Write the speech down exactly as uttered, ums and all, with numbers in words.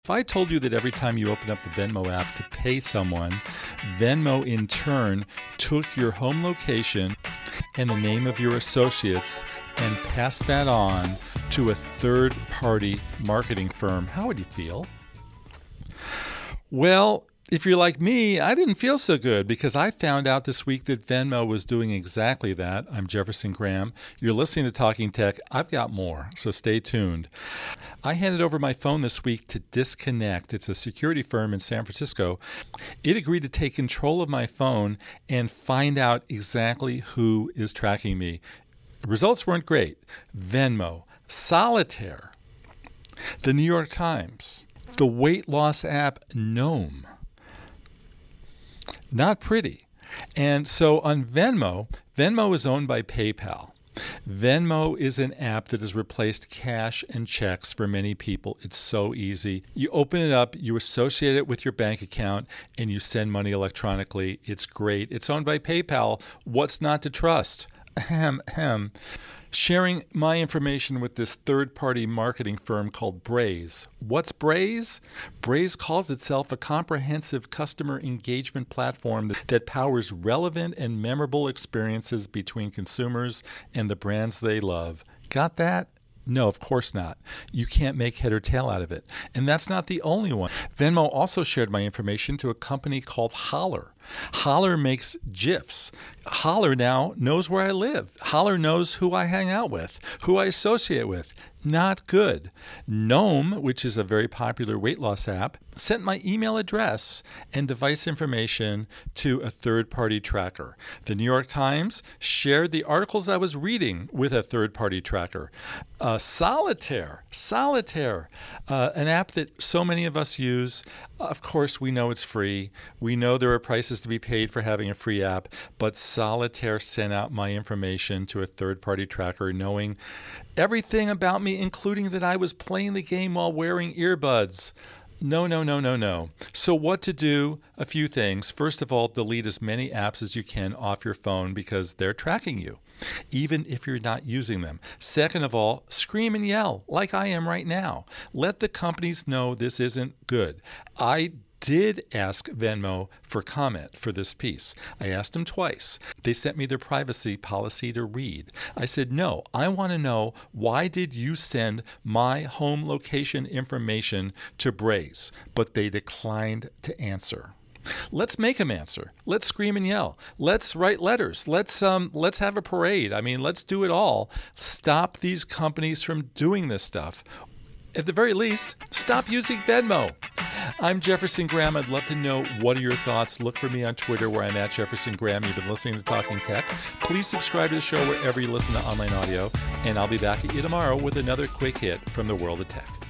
If I told you that every time you open up the Venmo app to pay someone, Venmo in turn took your home location and the name of your associates and passed that on to a third-party marketing firm, how would you feel? Well, if you're like me, I didn't feel so good because I found out this week that Venmo was doing exactly that. I'm Jefferson Graham. You're listening to Talking Tech. I've got more, so stay tuned. I handed over my phone this week to Disconnect. It's a security firm in San Francisco. It agreed to take control of my phone and find out exactly who is tracking me. Results weren't great. Venmo, Solitaire, the New York Times, the weight loss app Noom. Not pretty. And so on Venmo, Venmo is owned by PayPal. Venmo is an app that has replaced cash and checks for many people. It's so easy. You open it up, you associate it with your bank account, and you send money electronically. It's great. It's owned by PayPal. What's not to trust? Ahem, ahem. Sharing my information with this third-party marketing firm called Braze. What's Braze? Braze calls itself a comprehensive customer engagement platform that, that powers relevant and memorable experiences between consumers and the brands they love. Got that? No, of course not. You can't make head or tail out of it. And that's not the only one. Venmo also shared my information to a company called Holler. Holler makes GIFs. Holler now knows where I live. Holler knows who I hang out with, who I associate with. Not good. Noom, which is a very popular weight loss app, sent my email address and device information to a third-party tracker. The New York Times shared the articles I was reading with a third-party tracker. Uh, Solitaire, Solitaire, uh, an app that so many of us use. Of course, we know it's free. We know there are prices to be paid for having a free app, but Solitaire sent out my information to a third-party tracker knowing everything about me, including that I was playing the game while wearing earbuds. No, no, no, no, no. So what to do? A few things. First of all, delete as many apps as you can off your phone because they're tracking you, even if you're not using them. Second of all, scream and yell like I am right now. Let the companies know this isn't good. I did ask Venmo for comment for this piece. I asked them twice. They sent me their privacy policy to read. I said, no, I want to know, why did you send my home location information to Braze? But they declined to answer. Let's make them answer. Let's scream and yell. Let's write letters. Let's um let's have a parade. I mean, let's do it all. Stop these companies from doing this stuff. At the very least, stop using Venmo. I'm Jefferson Graham. I'd love to know, what are your thoughts? Look for me on Twitter where I'm at Jefferson Graham. You've been listening to Talking Tech. Please subscribe to the show wherever you listen to online audio, and I'll be back at you tomorrow with another quick hit from the world of tech.